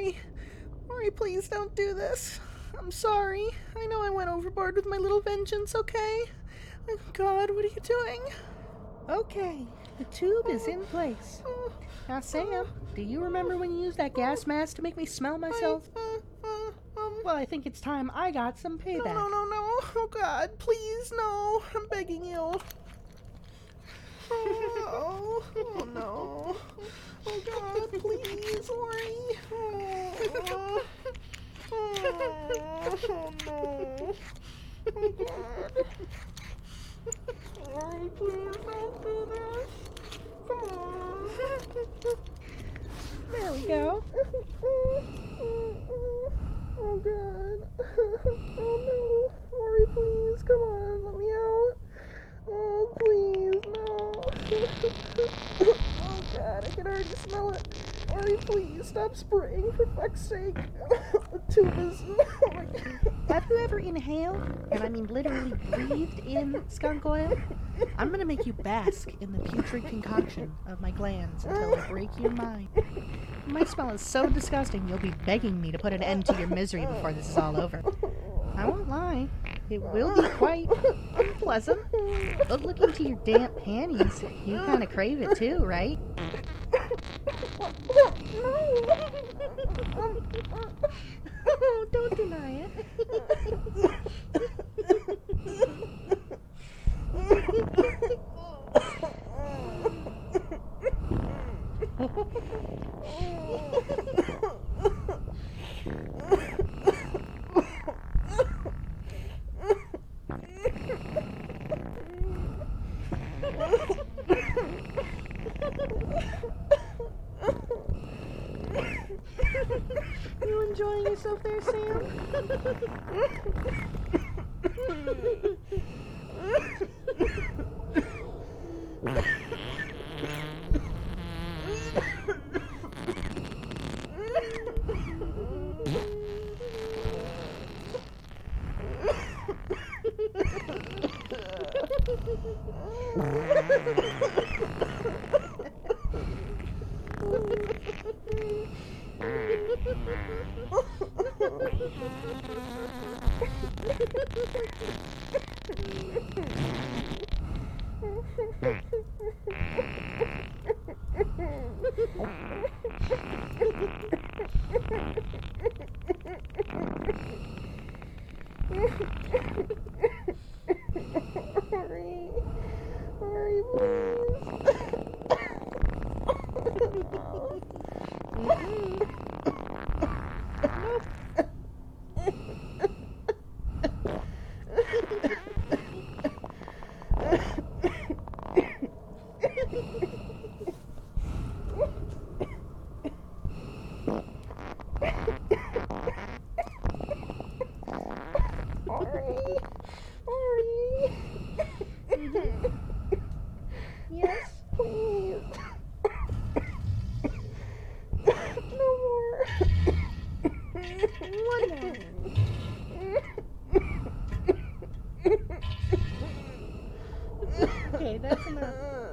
Ori, please don't do this. I'm sorry. I know I went overboard with my little vengeance, okay? Oh, God, what are you doing? Okay, the tube is in place. Now, Sam, do you remember when you used that gas mask to make me smell myself? Well, I think it's time I got some payback. No. Oh, God, please, no. I'm begging you. Oh, no. Oh, God, please, Ori. Oh, no. Oh, God. Ori, please don't do this. Come on. There we go. Oh, God. Oh, no. Ori, please, come on, let me out. Oh, please, no. Oh, God, I can already smell it. Ori, please, stop spraying, for fuck's sake. The tube is... Oh, my God. Have you ever inhaled, and I mean literally breathed in skunk oil? I'm gonna make you bask in the putrid concoction of my glands until I break your mind. My smell is so disgusting you'll be begging me to put an end to your misery before this is all over. I won't lie, it will be quite unpleasant. But look into your damp panties. You kind of crave it too, right? Oh, don't deny it. You enjoying yourself there, Sam? Ori, Yes? please. No more. One more. Okay, that's enough.